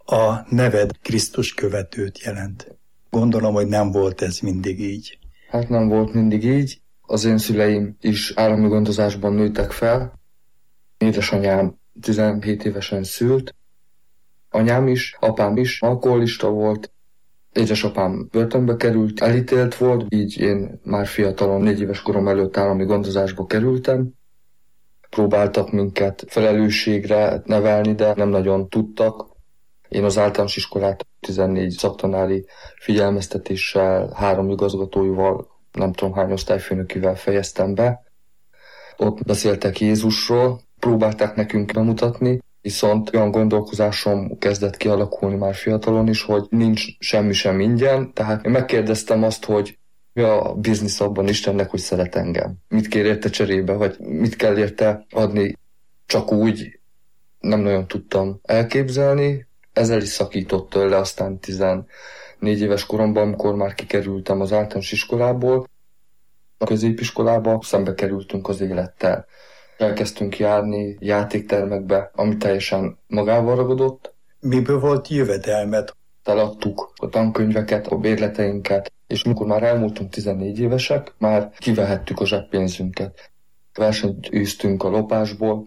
A neved Krisztus követőt jelent. Gondolom, hogy nem volt ez mindig így. Hát nem volt mindig így. Az én szüleim is állami gondozásban nőttek fel. Édesanyám 17 évesen szült. Anyám is, apám is alkoholista volt. Édesapám börtönbe került, elítélt volt, így én már fiatalon, 4 éves korom előtt állami gondozásba kerültem. Próbáltak minket felelősségre nevelni, de nem nagyon tudtak. Én az általános iskolát 14 szaktanári figyelmeztetéssel, 3 igazgatóival, nem tudom hány osztályfőnökivel fejeztem be. Ott beszéltek Jézusról, próbálták nekünk bemutatni, viszont olyan gondolkozásom kezdett kialakulni már fiatalon is, hogy nincs semmi sem ingyen, tehát én megkérdeztem azt, hogy mi a biznisz abban Istennek, hogy szeret engem. Mit kér érte cserébe, vagy mit kell érte adni, csak úgy nem nagyon tudtam elképzelni. Ezzel is szakított tőle, aztán 14 éves koromban, amikor már kikerültem az általános iskolából, a középiskolába szembe kerültünk az élettel. Elkezdtünk járni játéktermekbe, ami teljesen magával ragadott. Miből volt jövedelmed? Eladtuk a tankönyveket, a bérleteinket, és amikor már elmúltunk 14 évesek, már kivehettük a zseppénzünket. Versenyt űztünk a lopásból.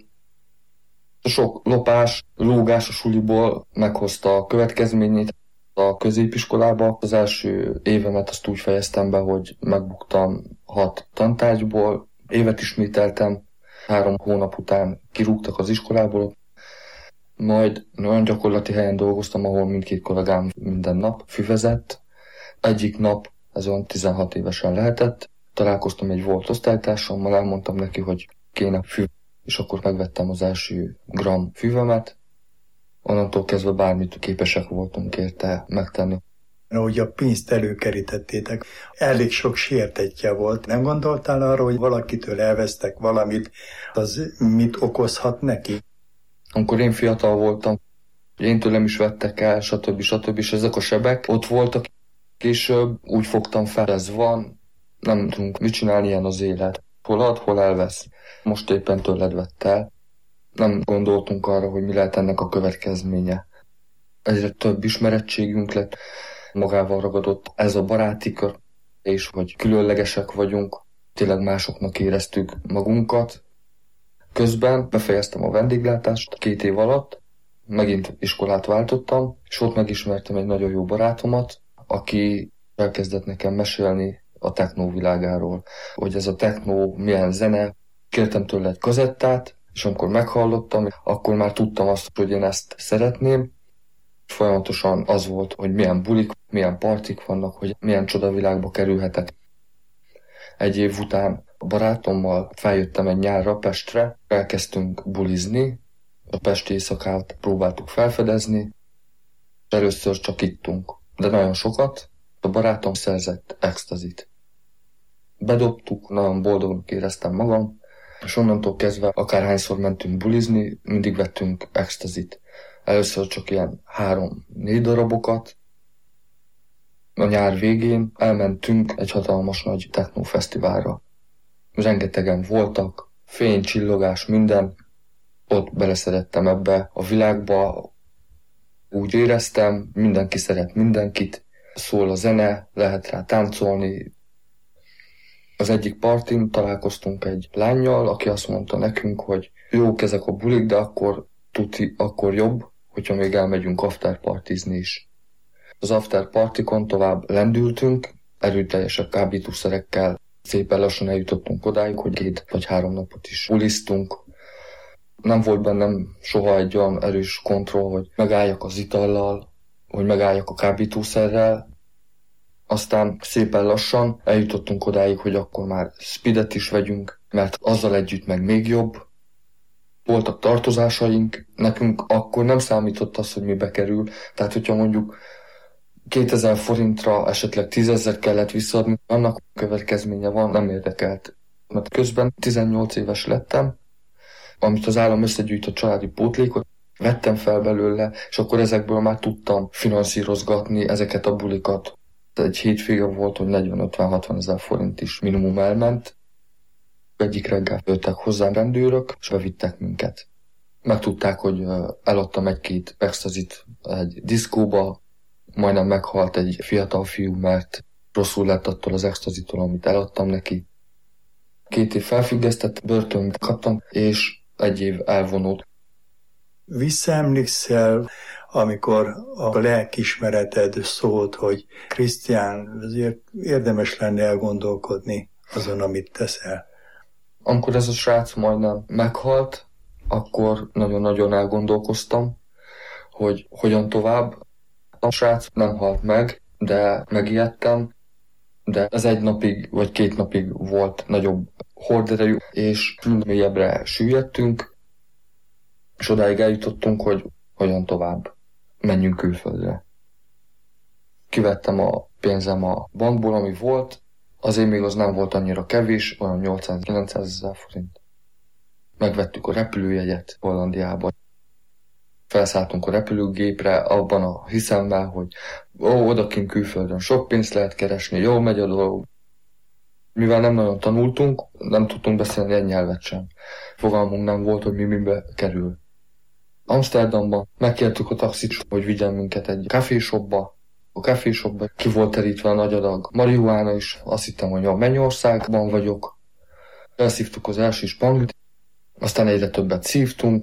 Sok lopás, lógás a suliból meghozta a következményét. A középiskolába az első évemet azt úgy fejeztem be, hogy megbuktam 6 tantárgyból, évet ismételtem, 3 hónap után kirúgtak az iskolából, majd olyan gyakorlati helyen dolgoztam, ahol mindkét kollégám minden nap füvezett. Egyik nap, ez olyan 16 évesen lehetett, találkoztam egy volt osztálytársammal, elmondtam neki, hogy kéne füv, és akkor megvettem az első gram füvemet. Onnantól kezdve bármit képesek voltunk érte megtenni. Ahogy a pénzt előkerítettétek, elég sok sértettje volt. Nem gondoltál arra, hogy valakitől elvesztek valamit, az mit okozhat neki? Amikor én fiatal voltam, én tőlem is vettek el, stb. És ezek a sebek ott voltak. Később úgy fogtam fel, ez van, nem tudunk mit csinálni, ilyen az élet. Hol ad, hol elvesz. Most éppen tőled vett el. Nem gondoltunk arra, hogy mi lehet ennek a következménye. Egyre több ismerettségünk lett, magával ragadott ez a baráti kör, és hogy különlegesek vagyunk, tényleg másoknak éreztük magunkat. Közben befejeztem a vendéglátást 2 év alatt, megint iskolát váltottam, és ott megismertem egy nagyon jó barátomat, aki elkezdett nekem mesélni a technó világáról, hogy ez a technó milyen zene. Kértem tőle egy kazettát, és amikor meghallottam, akkor már tudtam azt, hogy én ezt szeretném. Folyamatosan az volt, hogy milyen bulik, milyen partik vannak, hogy milyen csodavilágba kerülhetek. Egy év után a barátommal feljöttem egy nyárra Pestre, elkezdtünk bulizni, a pesti éjszakát próbáltuk felfedezni, először csak ittunk, de nagyon sokat. A barátom szerzett extazit. Bedobtuk, nagyon boldognak éreztem magam, és onnantól kezdve akárhányszor mentünk bulizni, mindig vettünk extazit. Először csak ilyen 3-4 darabokat. A nyár végén elmentünk egy hatalmas nagy technófesztiválra. Rengetegen voltak, fény, csillogás, minden. Ott beleszerettem ebbe a világba. Úgy éreztem, mindenki szeret mindenkit. Szól a zene, lehet rá táncolni. Az egyik partin találkoztunk egy lánnyal, aki azt mondta nekünk, hogy jók ezek a bulik, de akkor jobb, hogyha még elmegyünk afterpartizni is. Az afterpartikon tovább lendültünk, erőteljesebb kábítószerekkel, szépen lassan eljutottunk odáig, hogy 2 vagy 3 napot is buliztunk. Nem volt bennem soha egy olyan erős kontroll, hogy megálljak az itallal, hogy megálljak a kábítószerrel. Aztán szépen lassan eljutottunk odáig, hogy akkor már speedet is vegyünk, mert azzal együtt meg még jobb. Voltak tartozásaink, nekünk akkor nem számított az, hogy mibe kerül. Tehát, hogyha mondjuk 2000 forintra esetleg 10 000 kellett visszaadni, annak következménye van, nem érdekelt. Mert közben 18 éves lettem, amit az állam összegyűjtött családi pótlékot, vettem fel belőle, és akkor ezekből már tudtam finanszírozgatni ezeket a bulikat. Egy hétvége volt, hogy 40-50-60 000 forint is minimum elment. Egyik reggel jöttek hozzám rendőrök, és bevittek minket. Megtudták, hogy eladtam egy-két extazit egy diszkóba, majdnem meghalt egy fiatal fiú, mert rosszul lett attól az extazitól, amit eladtam neki. 2 év felfüggesztett börtönt kaptam, és 1 év elvonult. Visszaemlékszel, amikor a lelkiismereted szólt, hogy Krisztián, azért érdemes lenne elgondolkodni azon, amit teszel? Amikor ez a srác majdnem meghalt, akkor nagyon-nagyon elgondolkoztam, hogy hogyan tovább. A srác nem halt meg, de megijedtem, de ez 1 napig vagy 2 napig volt nagyobb horderejű, és mélyebbre süllyedtünk, és odáig eljutottunk, hogy hogyan tovább. Menjünk külföldre. Kivettem a pénzem a bankból, ami volt, azért még az nem volt annyira kevés, olyan 800-900 ezer forint. Megvettük a repülőjegyet Hollandiába. Felszálltunk a repülőgépre abban a hiszemmel, hogy odakint külföldön sok pénzt lehet keresni, jól megy a dolog. Mivel nem nagyon tanultunk, nem tudtunk beszélni egy nyelvet sem. Fogalmunk nem volt, hogy mi mibe kerül. Amsterdamban megkértük a taxit, hogy vigyen minket egy kávéshopba. A kávéshopba ki volt terítve a nagy adag marihuána is. Azt hittem, hogy a Mennyországban vagyok. Elszívtuk az első spanglit, aztán egyre többet szívtunk.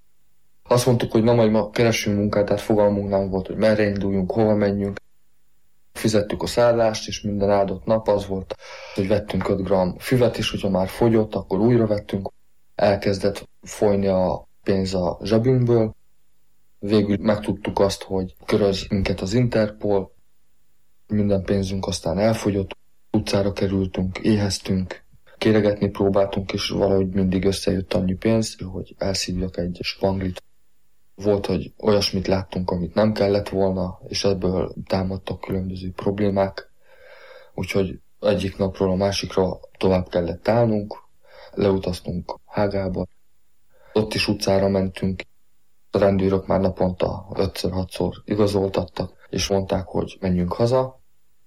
Azt mondtuk, hogy na majd ma keressünk munkát, tehát fogalmunk nem volt, hogy merre induljunk, hova menjünk. Fizettük a szállást, és minden áldott nap az volt, hogy vettünk 5 g füvet, és hogyha már fogyott, akkor újra vettünk. Elkezdett folyni a pénz a zsebünkből. Végül megtudtuk azt, hogy köröz minket az Interpol. Minden pénzünk aztán elfogyott. Utcára kerültünk, éheztünk, kéregetni próbáltunk, és valahogy mindig összejött annyi pénz, hogy elszívjak egy spanglit. Volt, hogy olyasmit láttunk, amit nem kellett volna, és ebből támadtak különböző problémák. Úgyhogy egyik napról a másikra tovább kellett állnunk, leutaztunk Hágába. Ott is utcára mentünk. A rendőrök már naponta 5-6-szor igazoltattak, és mondták, hogy menjünk haza.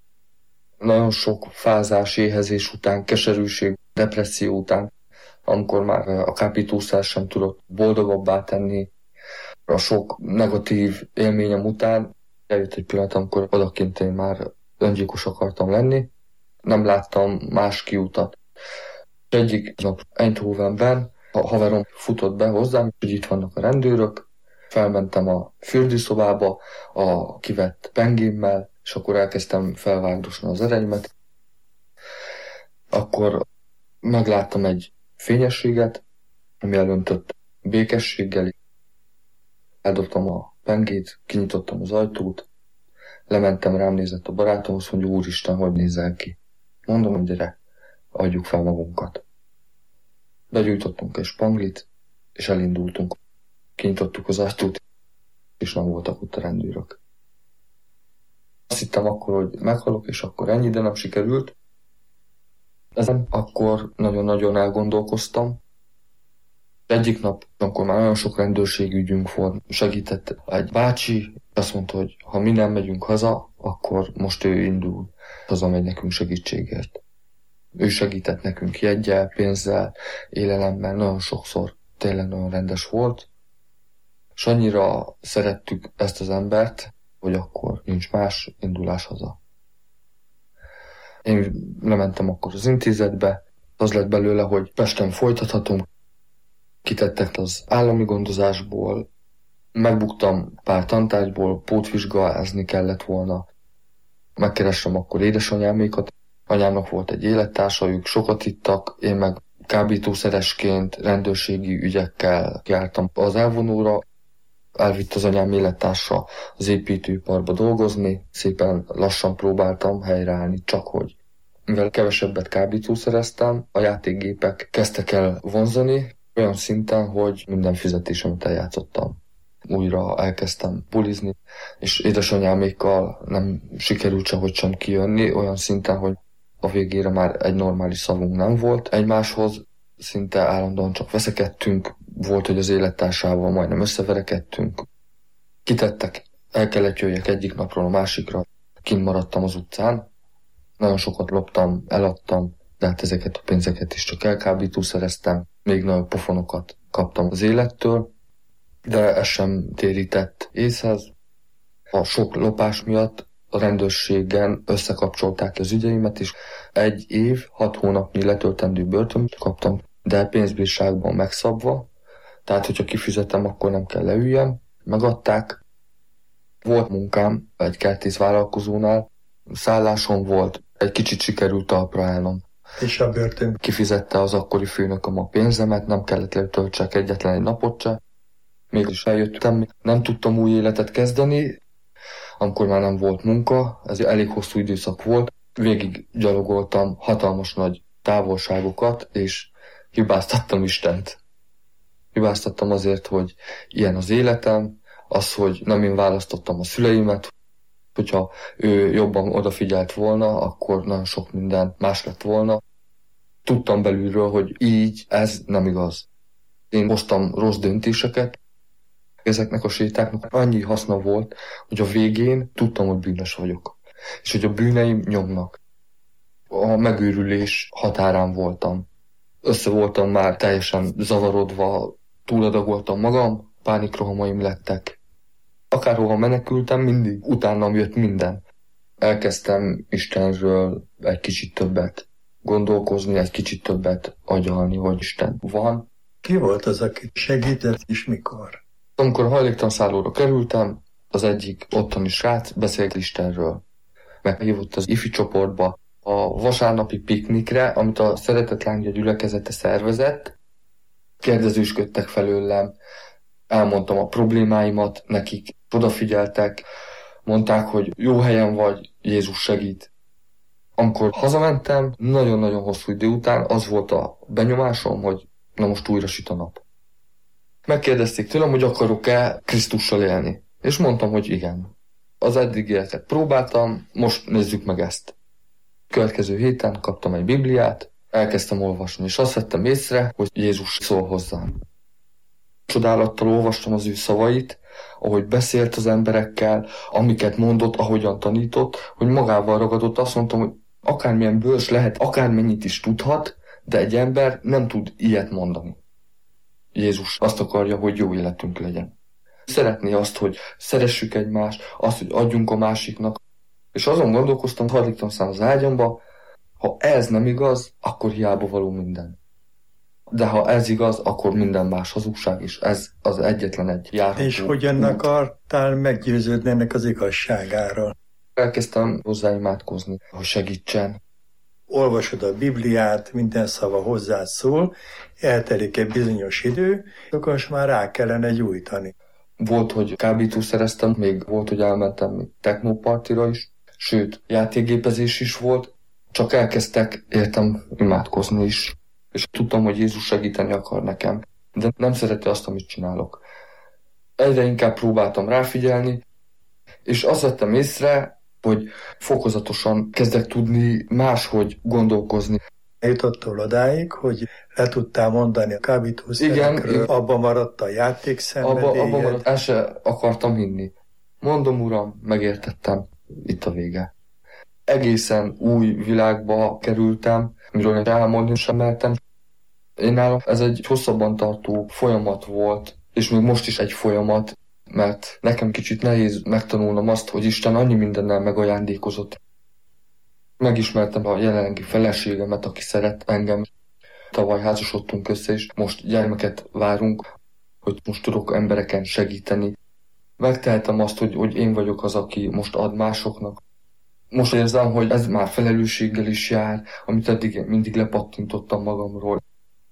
Nagyon sok fázás, éhezés után, keserűség, depresszió után, amikor már a kábítószer sem tudott boldogabbá tenni, a sok negatív élményem után eljött egy pillanat, amikor odakint én már öngyilkos akartam lenni. Nem láttam más kiutat. Egyik nap Eindhovenben a haverom futott be hozzám, hogy itt vannak a rendőrök. Felmentem a fürdőszobába a kivett pengémmel, és akkor elkezdtem felvágdosni az ereimet. Akkor megláttam egy fényességet, ami elöntött békességgel. Eldobtam a pengét, kinyitottam az ajtót, lementem, rám nézett a barátom, azt mondja, úristen, hogy nézel ki? Mondom, hogy gyere, adjuk fel magunkat. Begyújtottunk egy spanglit, és elindultunk. Kinyitottuk az ajtót, és nem voltak ott a rendőrök. Azt hittem akkor, hogy meghalok, és akkor ennyi, de nem sikerült. Ezen akkor nagyon-nagyon elgondolkoztam. Egyik nap, amikor már nagyon sok rendőrségügyünk volt, segített egy bácsi, azt mondta, hogy ha mi nem megyünk haza, akkor most ő indul, hazamegy nekünk segítségért. Ő segített nekünk jeggyel, pénzzel, élelemmel, nagyon sokszor tényleg nagyon rendes volt. És annyira szerettük ezt az embert, hogy akkor nincs más, indulás haza. Én lementem akkor az intézetbe, az lett belőle, hogy Pesten folytathatom. Kitettek az állami gondozásból, megbuktam pár tantárgyból, pótvizsgázni kellett volna. Megkerestem akkor édesanyámékat. Anyámnak volt egy élettársa, ők sokat ittak, én meg kábítószeresként, rendőrségi ügyekkel jártam az elvonóra. Elvitt az anyám élettársa az építőiparba dolgozni, szépen lassan próbáltam helyreállni, csak hogy. Mivel kevesebbet kábítószereztem, a játékgépek kezdtek el vonzani, olyan szinten, hogy minden fizetésemet eljátszottam. Újra elkezdtem bulizni, és édesanyámékkal nem sikerült sehogy sem kijönni, olyan szinten, hogy a végére már egy normális szavunk nem volt egymáshoz, szinte állandóan csak veszekedtünk, volt, hogy az élettársával majdnem összeverekedtünk. Kitettek, el kellett jöjjek egyik napról a másikra, kint maradtam az utcán, nagyon sokat loptam, eladtam, de hát ezeket a pénzeket is csak elkábítószereztem, még nagyobb pofonokat kaptam az élettől. de ez sem térített észhez. A sok lopás miatt a rendőrségen összekapcsolták az ügyeimet, és 1 év, 6 hónapnyi letöltendő börtönt kaptam, de pénzbírságban megszabva, tehát hogyha kifizetem, akkor nem kell leüljem. Megadták. Volt munkám egy kertész vállalkozónál, szállásom volt, egy kicsit sikerült talpra állnom. És a börtön Kifizette az akkori főnököm a pénzemet, nem kellett letöltsek egyetlen egy napot se. Mégis eljöttem, nem tudtam új életet kezdeni, amikor már nem volt munka, ez elég hosszú időszak volt. Végig gyalogoltam hatalmas nagy távolságokat, és hibáztattam Istent. Hibáztattam azért, hogy ilyen az életem, az, hogy nem én választottam a szüleimet, hogyha ő jobban odafigyelt volna, akkor nagyon sok minden más lett volna. Tudtam belülről, hogy így ez nem igaz. Én hoztam rossz döntéseket, ezeknek a sétáknak annyi haszna volt, hogy a végén tudtam, hogy bűnös vagyok. És hogy a bűneim nyomnak. A megőrülés határán voltam. Össze voltam már teljesen zavarodva, túladagoltam magam, pánikrohamaim lettek. Akárhova menekültem, mindig utánam jött minden. Elkezdtem Istenről egy kicsit többet gondolkozni, egy kicsit többet agyalni, hogy Isten van. Ki volt az, aki segített, és mikor? Amikor hajléktalanszállóra kerültem, az egyik ottani srác beszélt Istenről. Meghívott az ifi csoportba a vasárnapi piknikre, amit a Szeretett Lángja gyülekezete szervezett. Kérdezősködtek felőlem, elmondtam a problémáimat nekik, odafigyeltek, mondták, hogy jó helyen vagy, Jézus segít. Amikor hazamentem, nagyon-nagyon hosszú idő után az volt a benyomásom, hogy na most újra süt a nap. Megkérdezték tőlem, hogy akarok-e Krisztussal élni. És mondtam, hogy igen. Az eddig életet próbáltam, most nézzük meg ezt. Következő héten kaptam egy Bibliát, elkezdtem olvasni, és azt vettem észre, hogy Jézus szól hozzám. Csodálattal olvastam az ő szavait, ahogy beszélt az emberekkel, amiket mondott, ahogyan tanított, hogy magával ragadott. Azt mondtam, hogy akármilyen bölcs lehet, akármennyit is tudhat, de egy ember nem tud ilyet mondani. Jézus azt akarja, hogy jó életünk legyen. Szeretné azt, hogy szeressük egymást, azt, hogy adjunk a másiknak. És azon gondolkoztam, hajlítom az ágyamba, ha ez nem igaz, akkor hiába való minden. De ha ez igaz, akkor minden más hazugság, és ez az egyetlen egy járható. És hogyan akartál meggyőződni ennek az igazságáról? Elkezdtem hozzá imádkozni, hogy segítsen. Olvasod a Bibliát, minden szava hozzád szól, eltelik egy bizonyos idő, akkor már rá kellene gyújtani. Volt, hogy kábítószereztem, még volt, hogy elmentem még technopartira is, sőt, játékgépezés is volt, csak elkezdtek értem imádkozni is. És tudtam, hogy Jézus segíteni akar nekem, de nem szereti azt, amit csinálok. Egyre inkább próbáltam ráfigyelni, és azt vettem észre, hogy fokozatosan kezdek tudni máshogy gondolkozni. Jutottál odáig, hogy le tudtál mondani a kábítószerekről, abba maradt a játékszenvedélyed. Abba maradt, el se akartam hinni. Mondom, Uram, megértettem, itt a vége. Egészen új világba kerültem, miről elmondani sem mertem. Én nálam ez egy hosszabban tartó folyamat volt, és még most is egy folyamat, mert nekem kicsit nehéz megtanulnom azt, hogy Isten annyi mindennel megajándékozott. Megismertem a jelenlegi feleségemet, aki szeret engem. Tavaly házasodtunk össze, és most gyermeket várunk, hogy most tudok embereken segíteni. Megtehetem azt, hogy én vagyok az, aki most ad másoknak. Most érzem, hogy ez már felelősséggel is jár, amit eddig mindig lepattintottam magamról.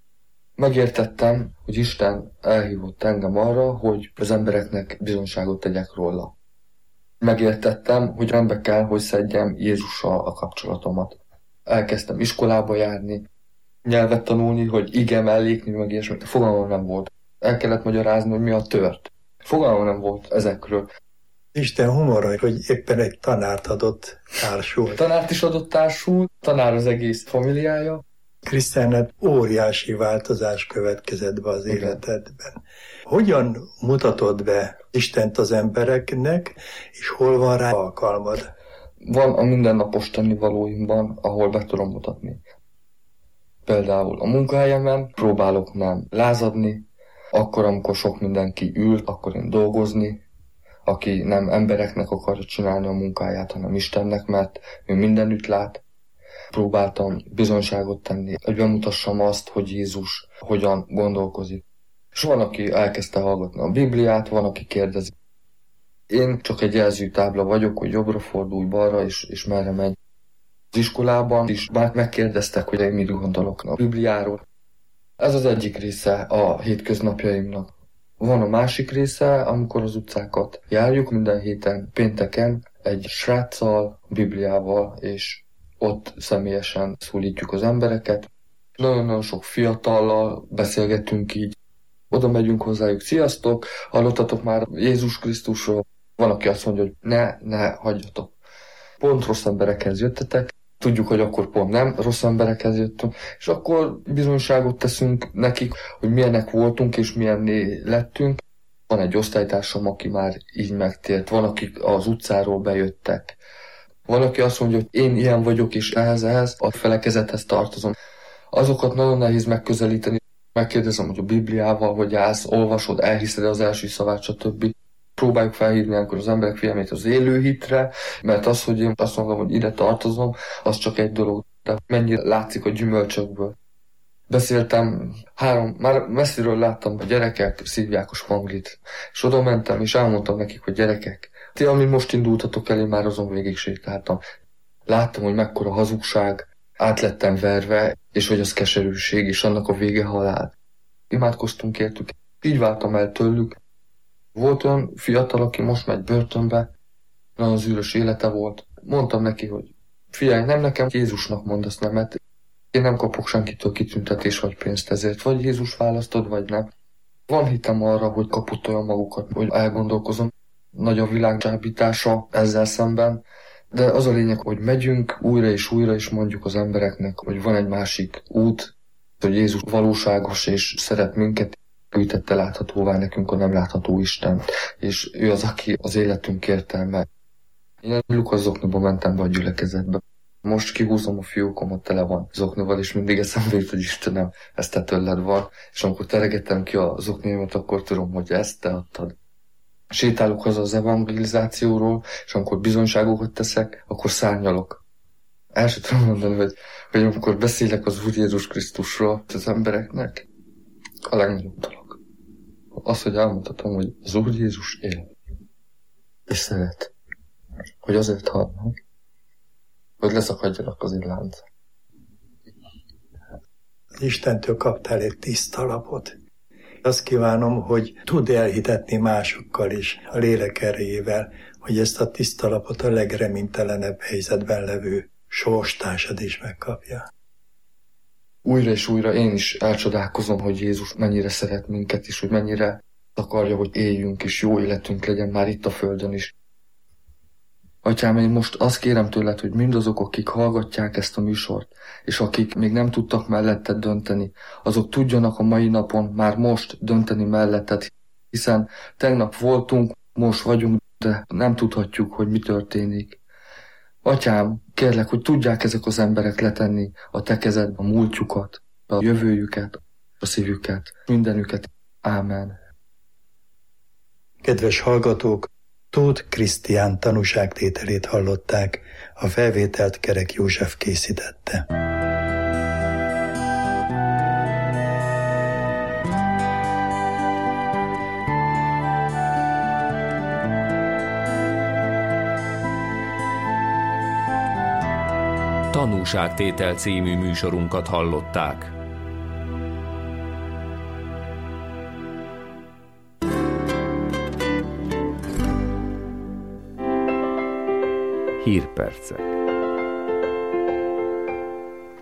Megértettem, hogy Isten elhívott engem arra, hogy az embereknek bizonyságot tegyek róla. Megértettem, hogy rendbe kell, hogy szedjem Jézussal a kapcsolatomat. Elkezdtem iskolába járni, nyelvet tanulni, hogy igen, mellékni, meg ilyesmi. Fogalmam nem volt. El kellett magyarázni, hogy mi a tört. Fogalmam nem volt ezekről. Isten humora, hogy éppen egy tanárt adott társul. Tanárt is adott társul, tanár az egész familiája. Krisztiánnak óriási változás következett be az életedben. Hogyan mutatod be Istent az embereknek, és hol van rá alkalmad? Van a mindennapos tennivalóimban, ahol be tudom mutatni. Például a munkahelyemen próbálok nem lázadni, Akkor, amikor sok mindenki ült, akkor én dolgozni, aki nem embereknek akarja csinálni a munkáját, hanem Istennek, mert ő mindenütt lát. Próbáltam bizonyságot tenni, hogy bemutassam azt, hogy Jézus hogyan gondolkozik. És van, aki elkezdte hallgatni a Bibliát, van, aki kérdezi. Én csak egy jelzőtábla vagyok, hogy jobbra fordulj, balra, és merre megy. Az iskolában is bár megkérdeztek, hogy én mit gondolok a Bibliáról. Ez az egyik része a hétköznapjaimnak. Van a másik része, amikor az utcákat járjuk minden héten, pénteken, egy sráccal, Bibliával, és ott személyesen szólítjuk az embereket. Nagyon-nagyon sok fiatallal beszélgetünk így. Oda megyünk hozzájuk, sziasztok, hallottatok már Jézus Krisztusról? Van, aki azt mondja, hogy ne hagyjatok. Pont rossz emberekhez jöttetek, tudjuk, hogy akkor pont nem rossz emberekhez jöttünk, és akkor bizonyságot teszünk nekik, hogy milyenek voltunk és milyenné lettünk. Van egy osztálytársam, aki már így megtért, van, akik az utcáról bejöttek. Van, aki azt mondja, hogy én ilyen vagyok, és ehhez a felekezethez tartozom. Azokat nagyon nehéz megközelíteni. Megkérdezem, hogy a Bibliával, hogy állsz, olvasod, elhiszed az első szavát, stb. Próbáljuk felhívni akkor az emberek figyelmét az élő hitre, mert az, hogy én azt mondom, hogy ide tartozom, az csak egy dolog, de mennyire látszik a gyümölcsökből. Beszéltem, már messziről láttam, a gyerekek szívják a spanglit, és oda mentem, és elmondtam nekik, hogy gyerekek, ti, ami most indultatok el, én már azon végig sétáltam. Láttam, hogy mekkora hazugság, át lettem verve, és hogy az keserűség, és annak a vége halál. Imádkoztunk értük, így váltam el tőlük. Volt olyan fiatal, aki most megy börtönbe, nagyon zűrös élete volt. Mondtam neki, hogy figyelj, nem nekem Jézusnak mondasz nemet, én nem kapok senkitől kitüntetés vagy pénzt ezért, vagy Jézus választod, vagy nem. Van hitem arra, hogy kapott olyan magukat, hogy elgondolkozom. Nagy a világ csábítása ezzel szemben, de az a lényeg, hogy megyünk újra és mondjuk az embereknek, hogy van egy másik út, hogy Jézus valóságos és szeret minket, ő tette láthatóvá nekünk a nem látható Isten, és ő az, aki az életünk értelme. Én Lukasz zokniba mentem be a gyülekezetbe. Most kihúzom a fiókomat, tele van zoknival, és mindig eszembe jut, hogy Istenem, ez te tőled van, és amikor teregettem ki a zoknimat, akkor tudom, hogy ezt te adtad. Sétálok haza az evangelizációról, és amikor bizonyságokat teszek, akkor szárnyalok. El sem tudom mondani, hogy amikor beszélek az Úr Jézus Krisztusról az embereknek, a legnagyobb dolog. Az, hogy elmondhatom, hogy az Úr Jézus él. És szeret. Hogy azért halnak, hogy leszakadjanak az illánc. Istentől kaptál egy tiszta lapot. Azt kívánom, hogy tudd elhitetni másokkal is, a lélek erejével, hogy ezt a tiszta lapot a legreménytelenebb helyzetben levő sorstársad is megkapja. Újra és újra én is elcsodálkozom, hogy Jézus mennyire szeret minket is, hogy mennyire akarja, hogy éljünk és jó életünk legyen már itt a földön is. Atyám, én most azt kérem tőled, hogy mindazok, akik hallgatják ezt a műsort, és akik még nem tudtak melletted dönteni, azok tudjanak a mai napon már most dönteni melletted, hiszen tegnap voltunk, most vagyunk, de nem tudhatjuk, hogy mi történik. Atyám, kérlek, hogy tudják ezek az emberek letenni a te kezedbe a múltjukat, a jövőjüket, a szívüket, mindenüket. Ámen. Kedves hallgatók, Tóth Krisztián tanúságtételét hallották, a felvételt Kerek József készítette. Tanúságtétel című műsorunkat hallották. Hírpercek.